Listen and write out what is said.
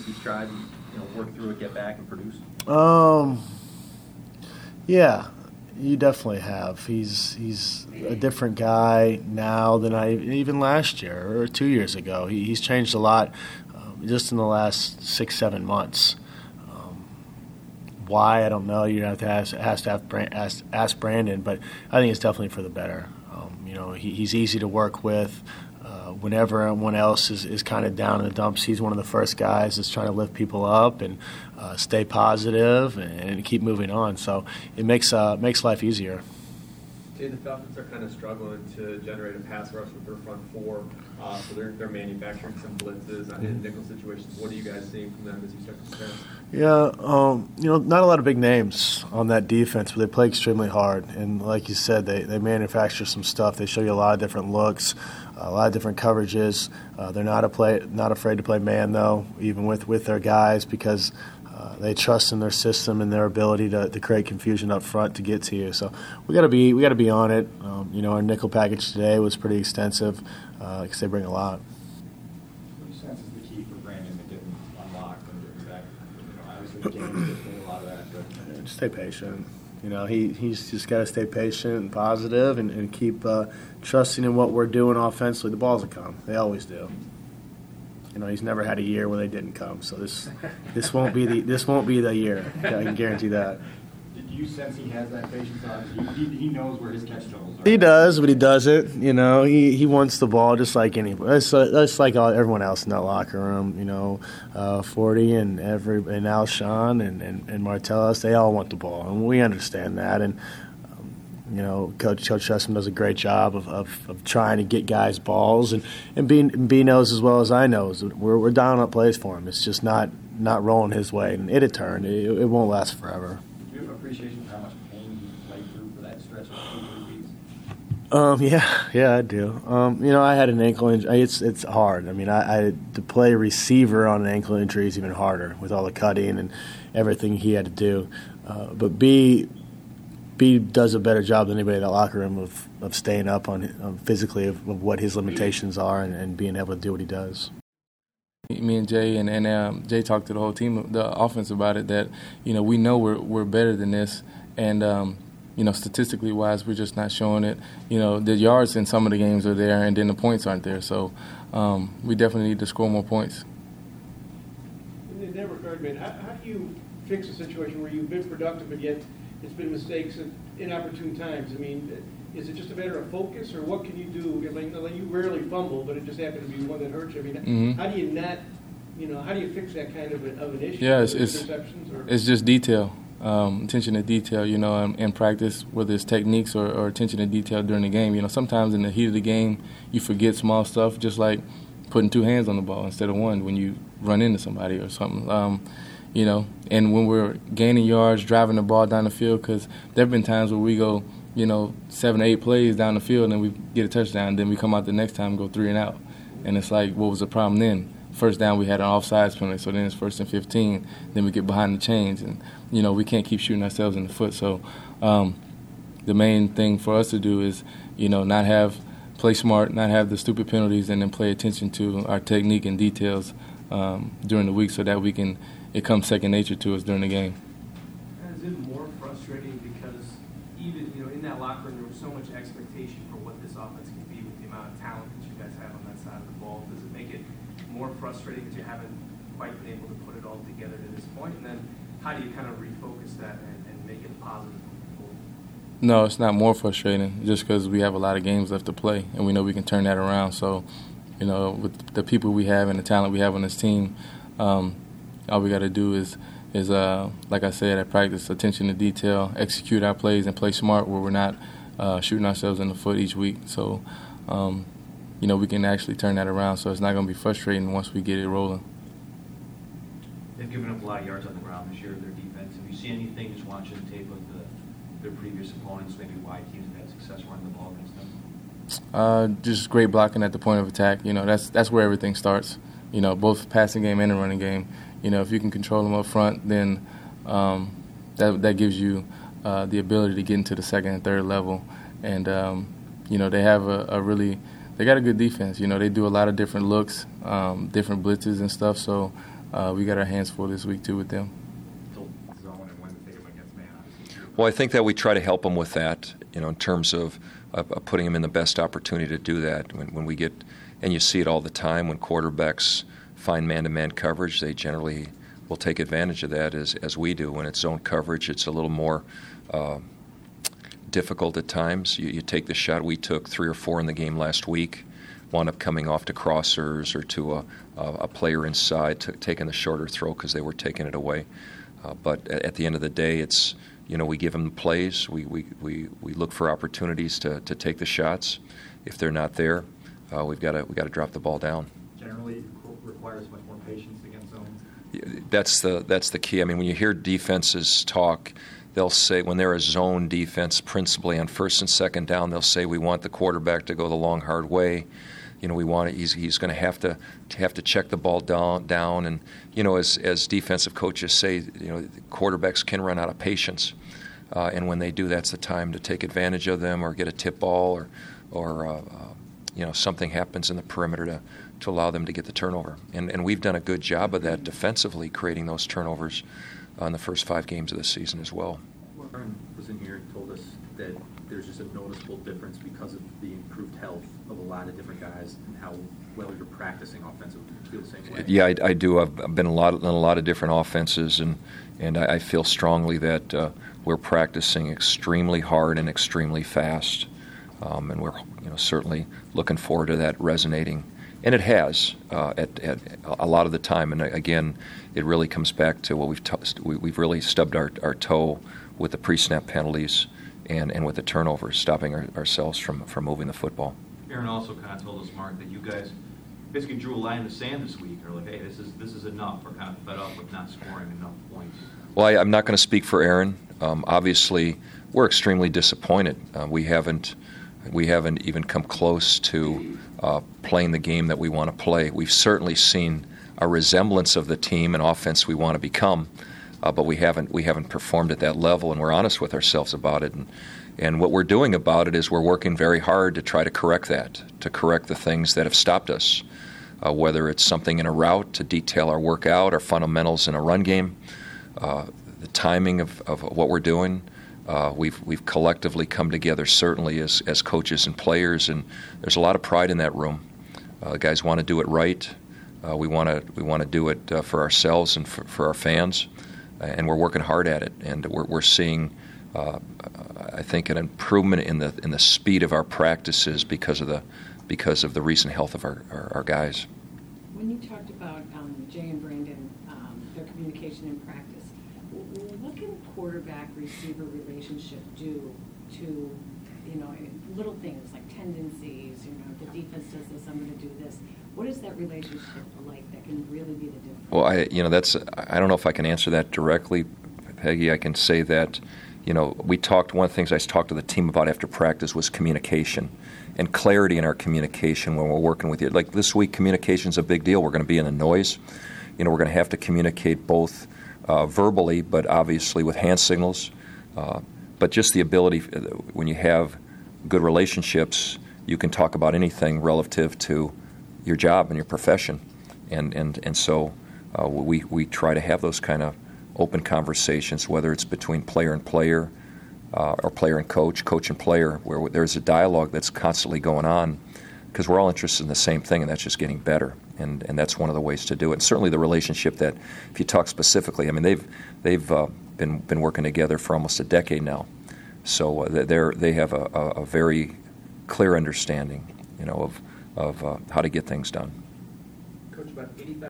he's tried and worked through it, get back and produce? Yeah, you definitely have. He's a different guy now than even last year or 2 years ago. He's changed a lot just in the last 6-7 months. Why, I don't know. You have to ask Brandon, but I think it's definitely for the better. He's easy to work with. Whenever everyone else is kind of down in the dumps, he's one of the first guys that's trying to lift people up and stay positive and keep moving on. So it makes life easier. Jay, the Falcons are kind of struggling to generate a pass rush with their front four, so they're manufacturing some blitzes in nickel situations. What are you guys seeing from them as you start to compare? Yeah, not a lot of big names on that defense, but they play extremely hard. And like you said, they manufacture some stuff. They show you a lot of different looks, a lot of different coverages. They're not afraid to play man, though, even with their guys, because they trust in their system and their ability to create confusion up front to get to you. So we got to be on it. Our nickel package today was pretty extensive because they bring a lot. What do you sense is the key for Brandon to get unlocked and get back? Obviously, the game is doing a lot of that. But just stay patient. He's just got to stay patient and positive and keep trusting in what we're doing offensively. The balls will come. They always do. He's never had a year where they didn't come, so this won't be the year. I can guarantee that. Did you sense he has that patience on? He knows where his catch totals are. He does, but he doesn't. He wants the ball just like anybody. That's like everyone else in that locker room. 40 and Alshon and Martellus, they all want the ball, and we understand that. And Coach Trestman does a great job of trying to get guys balls, and B knows as well as I know we're dialing up plays for him. It's just not rolling his way, and it'll turn. It won't last forever. Do you have appreciation for how much pain he played through for that stretch of 2 weeks? Yeah, I do. I had an ankle injury. It's hard. I mean, I to play receiver on an ankle injury is even harder with all the cutting and everything he had to do. But B does a better job than anybody in that locker room of staying up on physically of what his limitations are and being able to do what he does. Me and Jay and Jay talked to the whole team, the offense, about it, that we know we're better than this, and statistically wise we're just not showing it. The yards in some of the games are there, and then the points aren't there. So we definitely need to score more points. In that regard, man, how do you fix a situation where you've been productive but yet it's been mistakes at inopportune times? I mean, is it just a matter of focus, or what can you do? I mean, you rarely fumble, but it just happened to be one that hurts you. I mean, how do you not, how do you fix that kind of an issue? Yeah, it's just detail, attention to detail. In practice, whether it's techniques or attention to detail during the game. Sometimes in the heat of the game, you forget small stuff, just like putting 2 hands on the ball instead of 1 when you run into somebody or something. And when we're gaining yards, driving the ball down the field, because there have been times where we go, 7 or 8 plays down the field and we get a touchdown, then we come out the next time and go 3 and out. And it's like, what was the problem then? First down, we had an offsides penalty, so then it's 1st and 15. Then we get behind the chains, and, we can't keep shooting ourselves in the foot. So the main thing for us to do is, play smart, not have the stupid penalties, and then pay attention to our technique and details during the week so that it comes second nature to us during the game. Is it more frustrating because even in that locker room there was so much expectation for what this offense can be with the amount of talent that you guys have on that side of the ball? Does it make it more frustrating because you haven't quite been able to put it all together to this point? And then how do you kind of refocus that and make it positive moving forward? No, it's not more frustrating just because we have a lot of games left to play and we know we can turn that around. So, with the people we have and the talent we have on this team, all we got to do is like I said at practice, attention to detail, execute our plays, and play smart where we're not shooting ourselves in the foot each week. So, we can actually turn that around. So it's not going to be frustrating once we get it rolling. They've given up a lot of yards on the ground this year, their defense. Have you seen anything just watching the tape of their previous opponents, maybe why teams have had success running the ball against them? Just great blocking at the point of attack. That's where everything starts. Both passing game and the running game. If you can control them up front, then that gives you the ability to get into the second and third level. And they have they got a good defense. They do a lot of different looks, different blitzes and stuff. So we got our hands full this week too with them. Zone and when to take them against man, obviously. Well, I think that we try to help them with that, in terms of putting them in the best opportunity to do that. When we get, and you see it all the time, when quarterbacks find man-to-man coverage, they generally will take advantage of that as we do. When it's zone coverage, it's a little more difficult at times. You take the shot. We took 3 or 4 in the game last week, wound up coming off to crossers or to a player inside, taking the shorter throw because they were taking it away. But at the end of the day, it's, we give them the plays. We look for opportunities to take the shots. If they're not there, we've got to drop the ball down. Generally, it requires much more patience against zone. That's the key. I mean, when you hear defenses talk, they'll say when they're a zone defense, principally on first and second down, they'll say we want the quarterback to go the long hard way. We want he's going to have to check the ball down, and as defensive coaches say, quarterbacks can run out of patience, and when they do, that's the time to take advantage of them or get a tip ball or something happens in the perimeter to allow them to get the turnover. And we've done a good job of that defensively, creating those turnovers in the first 5 games of the season as well. Aaron was in here and told us that there's just a noticeable difference because of the improved health of a lot of different guys and how well you're practicing offensively. Do you feel the same way? Yeah, I do. I've been in a lot of different offenses, and I feel strongly that we're practicing extremely hard and extremely fast, and we're certainly looking forward to that resonating. And it has at a lot of the time. And again, it really comes back to what we've really stubbed our toe with the pre-snap penalties and with the turnovers, stopping ourselves from moving the football. Aaron also kind of told us, Mark, that you guys basically drew a line in the sand this week. Or like, hey, this is enough. We're kind of fed up with not scoring enough points. Well, I'm not going to speak for Aaron. Obviously, we're extremely disappointed. We haven't even come close to playing the game that we want to play. We've certainly seen a resemblance of the team and offense we want to become, but we haven't performed at that level, and we're honest with ourselves about it. And what we're doing about it is we're working very hard to try to correct that, to correct the things that have stopped us, whether it's something in a route, to detail our workout, our fundamentals in a run game, the timing of what we're doing. We've collectively come together, certainly as coaches and players, and there's a lot of pride in that room. Guys want to do it right. We want to do it for ourselves and for our fans, and we're working hard at it. And we're seeing, I think, an improvement in the speed of our practices because of the recent health of our guys. When you talked about Jay and Brandon, their communication in practice, what can quarterback-receiver relationship do to, little things like tendencies, the defense does this, I'm going to do this. What is that relationship like that can really be the difference? Well, I don't know if I can answer that directly, Peggy. I can say that, one of the things I talked to the team about after practice was communication and clarity in our communication when we're working with you. Like this week, communication's a big deal. We're going to be in a noise. We're going to have to communicate both verbally, but obviously with hand signals. But just the ability, when you have good relationships, you can talk about anything relative to your job and your profession. And so we try to have those kind of open conversations, whether it's between player and player, or player and coach, coach and player, where there's a dialogue that's constantly going on, because we're all interested in the same thing, and that's just getting better. And that's one of the ways to do it. And certainly the relationship that, if you talk specifically, I mean, they've been working together for almost a decade now. So they have a very clear understanding, of how to get things done. Coach, about 85